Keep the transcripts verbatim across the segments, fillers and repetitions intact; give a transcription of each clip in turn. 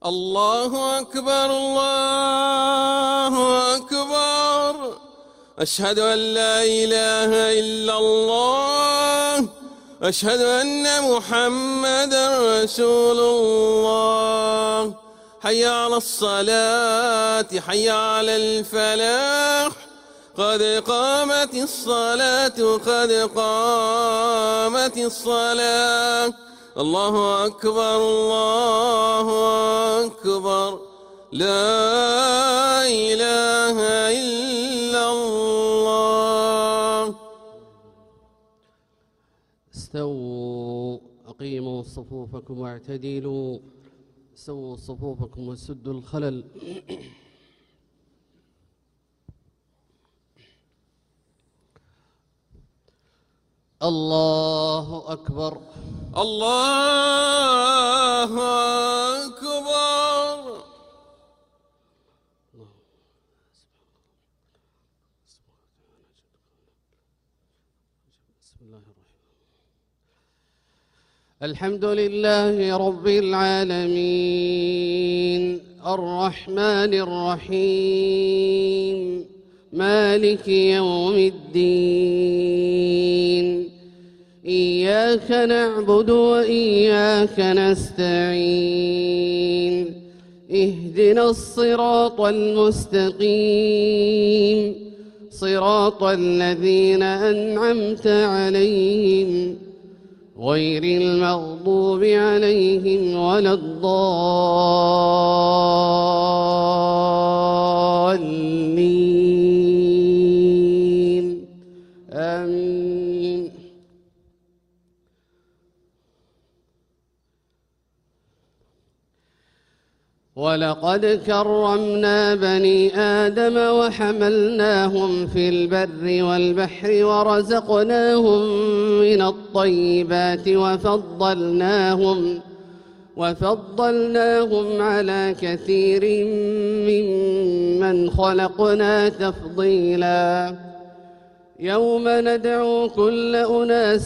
الله أكبر الله أكبر. أشهد أن لا إله إلا الله. أشهد أن محمدا رسول الله. حي على الصلاة حي على الفلاح. قد قامت الصلاة قد قامت الصلاة. الله أكبر الله أكبر. لا إله إلا الله. استووا أقيموا صفوفكم واعتدلوا. سووا صفوفكم وسدوا الخلل. الله أكبر الله أكبر. بسم الله الرحمن الحمد لله رب العالمين الرحمن الرحيم مالك يوم الدين. إياك نعبد وإياك نستعين. اهدنا الصراط المستقيم صراط الذين أنعمت عليهم غير المغضوب عليهم ولا الضالين. آمين. ولقد كرمنا بني آدم وحملناهم في البر والبحر ورزقناهم من الطيبات وفضلناهم وفضلناهم على كثير ممن خلقنا تفضيلا. يوم ندعو كل أناس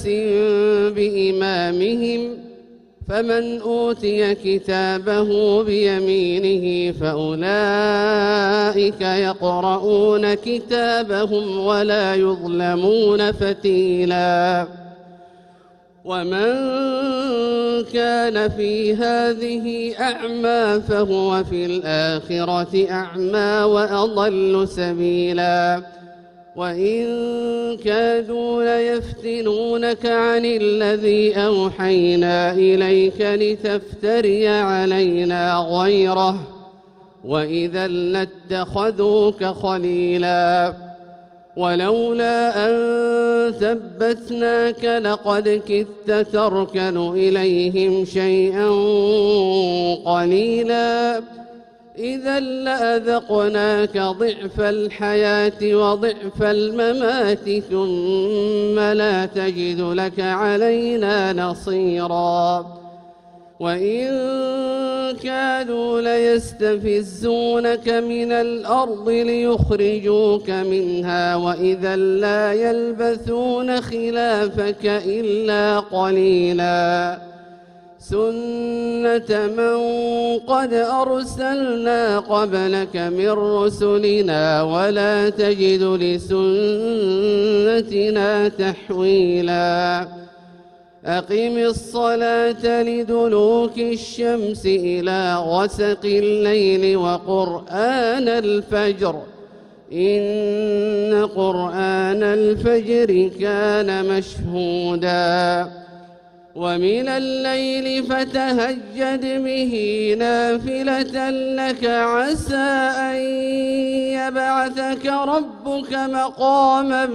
بإمامهم فمن أوتي كتابه بيمينه فأولئك يقرؤون كتابهم ولا يظلمون فتيلا. ومن كان في هذه أعمى فهو في الآخرة أعمى وأضل سبيلا. وإن كادوا ليفتنونك عن الذي أوحينا إليك لتفتري علينا غيره وإذا لاتخذوك خليلا. ولولا أن ثبتناك لقد كدت تركن إليهم شيئا قليلا. إذا لأذقناك ضعف الحياة وضعف الممات ثم لا تجد لك علينا نصيرا. وإن كادوا ليستفزونك من الأرض ليخرجوك منها وإذا لا يلبثون خلافك إلا قليلا. سنة من قد أرسلنا قبلك من رسلنا ولا تجد لسنتنا تحويلا. أقم الصلاة لدلوك الشمس إلى غسق الليل وقرآن الفجر إن قرآن الفجر كان مشهودا. ومن الليل فتهجد به نافلة لك عسى أن يبعثك ربك مقاما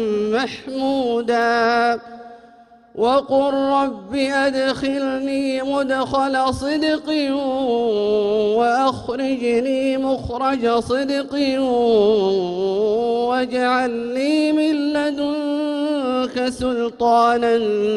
محمودا. وقل رب أدخلني مدخل صدق وأخرجني مخرج صدق واجعل لي من لدنك سلطانا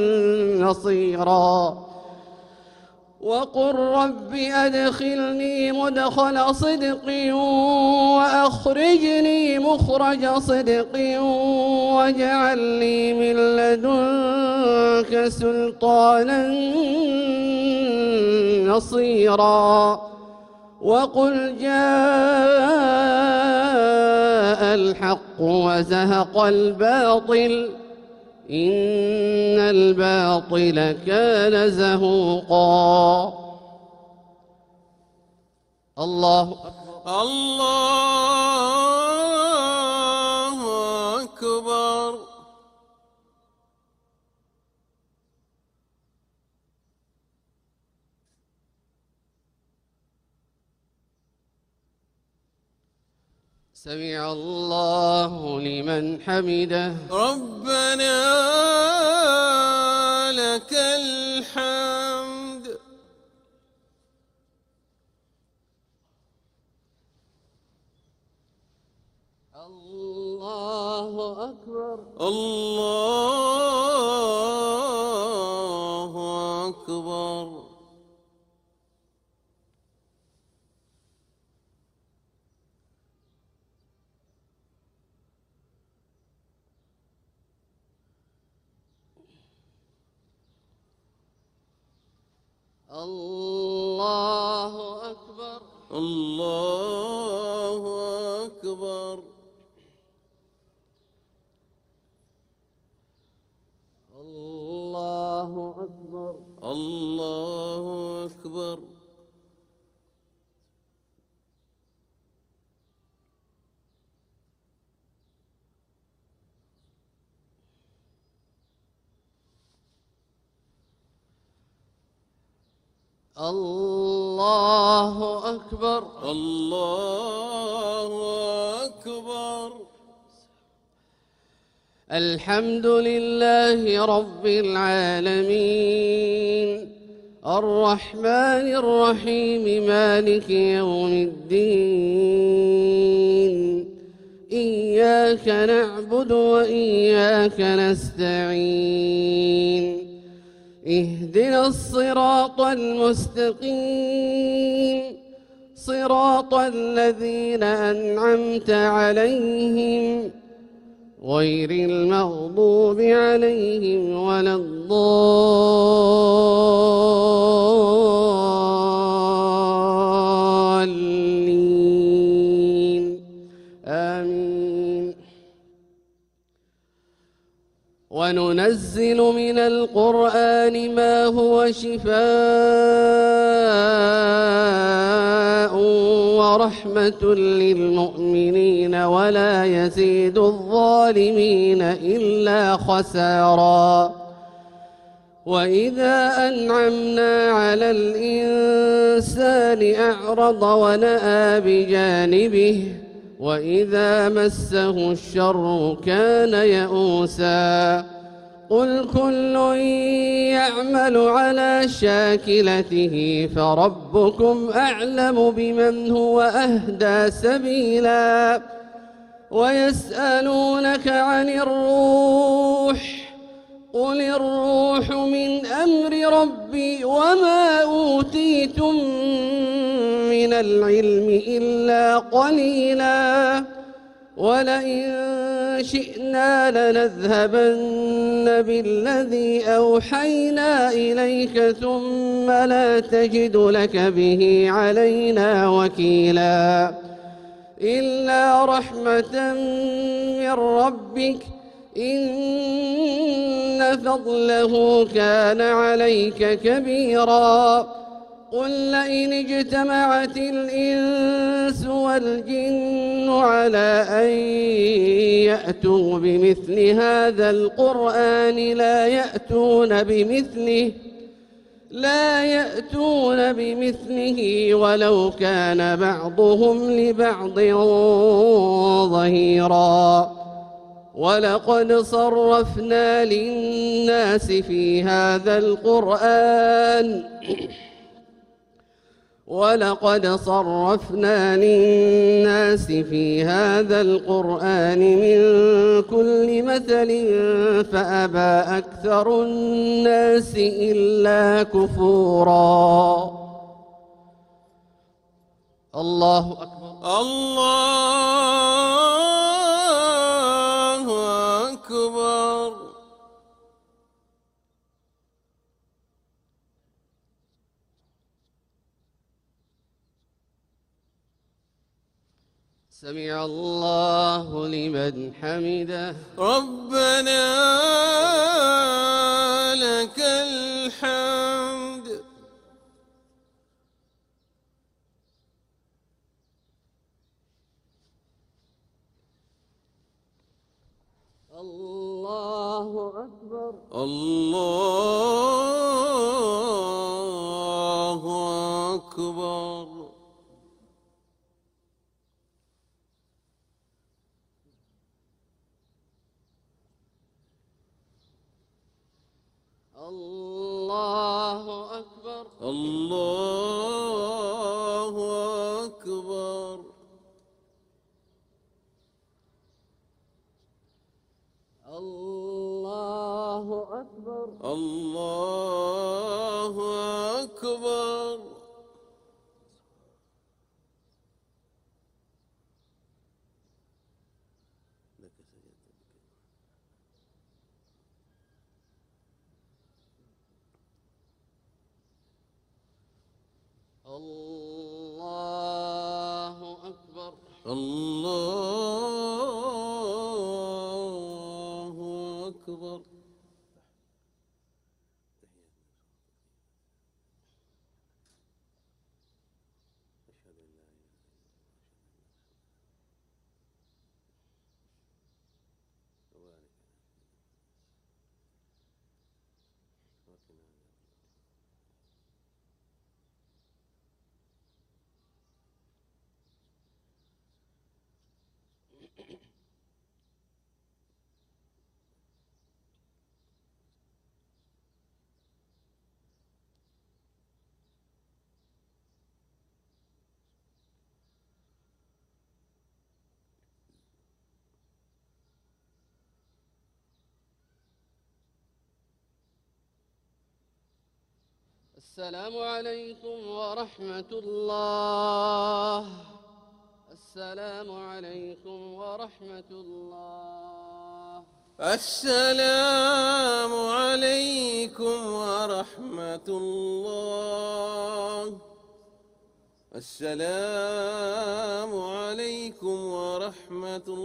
نصيرا. وقل رب أدخلني مدخل صدق وأخرجني مخرج صدق واجعل لي من لدنك سلطانا نصيرا. وقل جاء الحق وزهق الباطل إن الباطل كان زهوقا. الله أكبر. الله أكبر. سمع الله لمن حمده. ربنا لك الحمد. الله أكبر. الله أكبر. الله أكبر. الله أكبر. الله أكبر. الله أكبر. الله أكبر. الله أكبر. الحمد لله رب العالمين الرحمن الرحيم مالك يوم الدين إياك نعبد وإياك نستعين اهدنا الصراط المستقيم صراط الذين أنعمت عليهم غير المغضوب عليهم ولا الضالين آمين. وننزل من القرآن ما هو شفاء ورحمة للمؤمنين ولا يزيد الظالمين إلا خسارا. وإذا أنعمنا على الإنسان أعرض ونأى بجانبه وإذا مسه الشر كان يئوسا. قل كل يعمل على شاكلته فربكم أعلم بمن هو أهدى سبيلا. ويسألونك عن الروح قل الروح من أمر ربي وما أوتيتم من العلم إلا قليلا. ولئن شئنا لنذهبن بالذي أوحينا إليك ثم لا تجد لك به علينا وكيلا. إلا رحمة من ربك إن فضله كان عليك كبيرا. قل لئن اجتمعت الإنس والجن على أن يأتوا بمثل هذا القرآن لا يأتون بمثله لا يأتون بمثله ولو كان بعضهم لبعض ظهيرا. ولقد صرفنا للناس في هذا القرآن ولقد صرفنا للناس في هذا القرآن من كل مثل فأبى أكثر الناس إلا كفورا. الله أكبر. الله أكبر. سمع الله لمن حمده. ربنا لك الحمد. الله أكبر. الله أكبر. الله أكبر. الله أكبر. الله أكبر. الله أكبر. الله أكبر. الله أكبر. السلام عليكم ورحمة الله. السلام عليكم ورحمة الله. السلام عليكم ورحمة الله. السلام عليكم ورحمة الله.